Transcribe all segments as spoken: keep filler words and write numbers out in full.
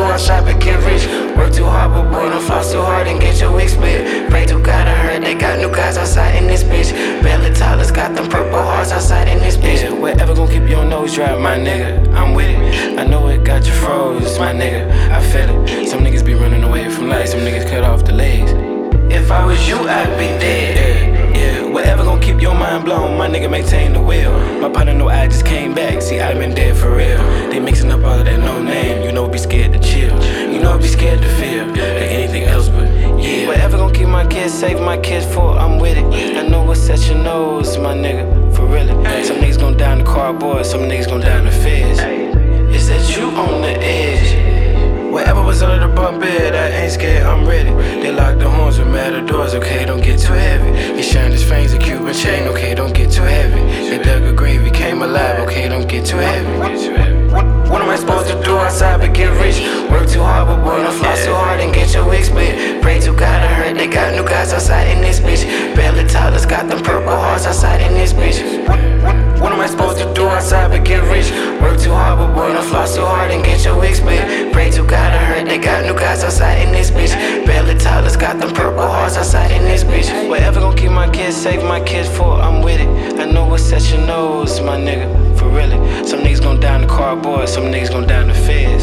outside but get rich. Work too hard, but boy, don't floss too hard and get your wig split. Pray to God, I heard they got new guys outside in this bitch. Belly Tyler's got them purple hearts outside in this bitch. Yeah, whatever gon' keep your nose dry, my nigga, I'm with it. I know it got you froze, my nigga, I feel it. Some niggas be running away from life, some niggas cut off the legs. If I was you, I'd be dead. Yeah, yeah, whatever gon' keep your mind blown, my nigga maintain the will. My partner know I just came back, see I been dead for real. They mixing up all of that no name, you know be scared to chill. You know be scared to feel, like anything else but yeah. Whatever gon' keep my kids safe, my kids for, I'm with it. I know what's at your nose, my nigga, for real. Some niggas gon' die in the cardboard, some niggas gon' die in the feds. Is that you on the edge? Whatever was under the bunk bed, I ain't scared, I'm ready. They locked the horns with matadors, okay, don't get too heavy. He shined his fangs, a Cuban chain, okay, don't get too heavy. They dug a grave, he came alive, okay, don't get too heavy. What, what am I supposed to do outside but get rich? Work too hard, but boy, don't floss too hard and get your wig split. Pray to God, I heard they got new guys outside in this bitch. Belly Tyler's got them purple hearts outside in this bitch. What, what, what am I supposed to do outside but get rich? Work too hard, but boy, don't floss too hard and get your wig split. Pray to God, I heard they got new guys outside in this bitch. Belly Tyler's got them purple hearts outside in this bitch. Whatever gon' keep my kids safe, my kids for, I'm with it. I know what's at your nose, my nigga, for really. Some niggas gon' die in the cardboard, some niggas gon' die in the feds.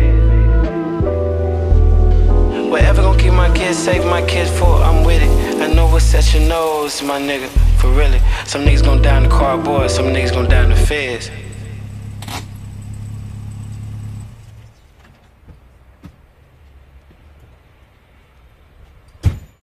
Whatever gon' keep my kids safe, my kids for, I'm with it. I know what's at your nose, my nigga, for really. Some niggas gon' die in the cardboard, some niggas gon' die in the feds.